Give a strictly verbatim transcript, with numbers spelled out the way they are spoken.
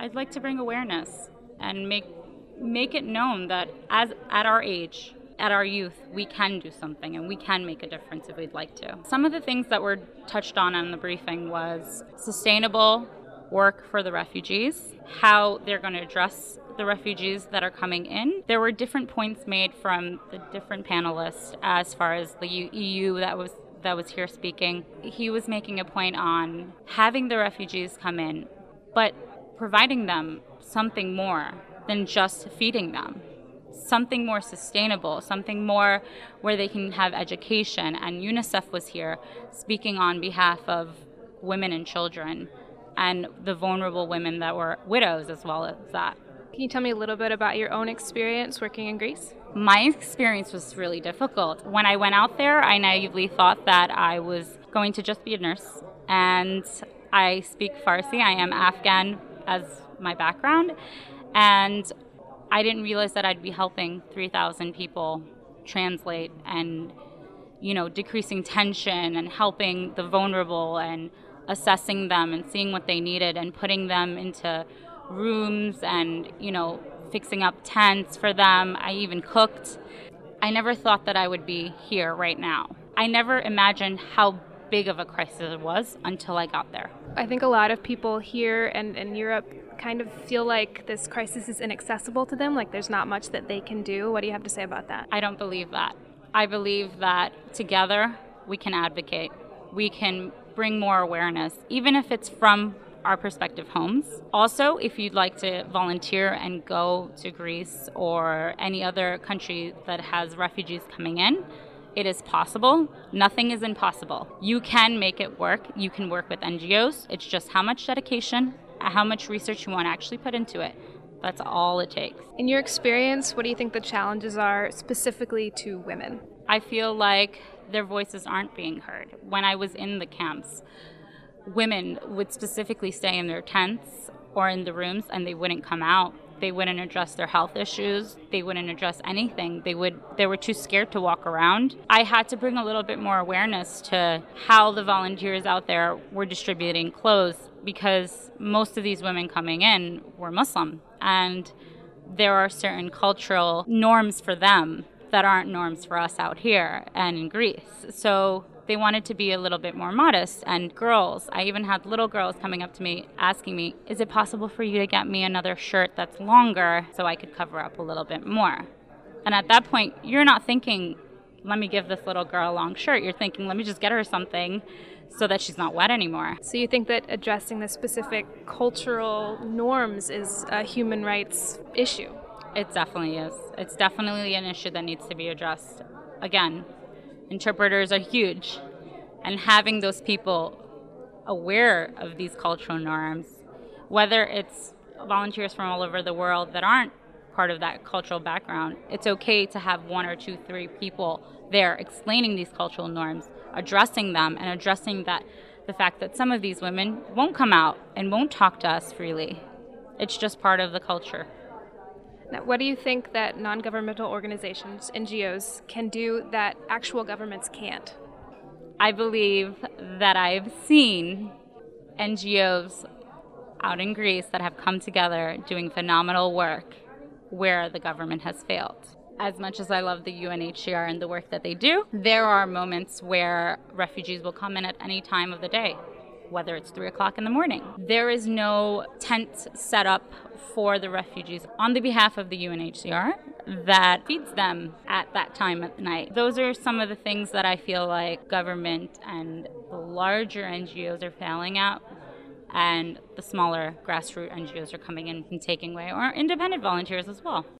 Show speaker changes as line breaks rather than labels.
I'd like to bring awareness and make make it known that as at our age, at our youth, we can do something and we can make a difference if we'd like to. Some of the things that were touched on in the briefing was sustainable work for the refugees, how they're going to address the refugees that are coming in. There were different points made from the different panelists as far as the E U that was that was here speaking. He was making a point on having the refugees come in, but providing them something more than just feeding them. Something more sustainable, something more where they can have education. And UNICEF was here speaking on behalf of women and children and the vulnerable women that were widows as well as that.
Can you tell me a little bit about your own experience working in Greece?
My experience was really difficult. When I went out there, I naively thought that I was going to just be a nurse. And I speak Farsi. I am Afghan as my background. And I didn't realize that I'd be helping three thousand people translate and, you know, decreasing tension and helping the vulnerable and assessing them and seeing what they needed and putting them into rooms and, you know, fixing up tents for them. I even cooked. I never thought that I would be here right now. I never imagined how big of a crisis it was until I got there.
I think a lot of people here and in Europe kind of feel like this crisis is inaccessible to them, like there's not much that they can do. What do you have to say about that?
I don't believe that. I believe that together we can advocate. We can bring more awareness, even if it's from our prospective homes. Also, if you'd like to volunteer and go to Greece or any other country that has refugees coming in, it is possible. Nothing is impossible. You can make it work. You can work with N G Os. It's just how much dedication, how much research you want to actually put into it. That's all it takes.
In your experience, what do you think the challenges are specifically to women?
I feel like their voices aren't being heard. When I was in the camps, women would specifically stay in their tents or in the rooms and they wouldn't come out. They wouldn't address their health issues. They wouldn't address anything. They would they were too scared to walk around. I had to bring a little bit more awareness to how the volunteers out there were distributing clothes, because most of these women coming in were Muslim, and there are certain cultural norms for them that aren't norms for us out here and in Greece. So they wanted to be a little bit more modest. And girls, I even had little girls coming up to me asking me, is it possible for you to get me another shirt that's longer so I could cover up a little bit more? And at that point, you're not thinking, let me give this little girl a long shirt. You're thinking, let me just get her something so that she's not wet anymore.
So you think that addressing the specific cultural norms is a human rights issue?
It definitely is. It's definitely an issue that needs to be addressed. Again, interpreters are huge, and having those people aware of these cultural norms, whether it's volunteers from all over the world that aren't part of that cultural background, it's okay to have one or two, three people there explaining these cultural norms, addressing them, and addressing that the fact that some of these women won't come out and won't talk to us freely. It's just part of the culture.
Now, what do you think that non-governmental organizations, N G Os, can do that actual governments can't?
I believe that I've seen N G Os out in Greece that have come together doing phenomenal work where the government has failed. As much as I love the U N H C R and the work that they do, there are moments where refugees will come in at any time of the day, whether it's three o'clock in the morning. There is no tent set up for the refugees on the behalf of the U N H C R that feeds them at that time at night. Those are some of the things that I feel like government and the larger N G Os are failing at, and the smaller grassroots N G Os are coming in and taking away, or independent volunteers as well.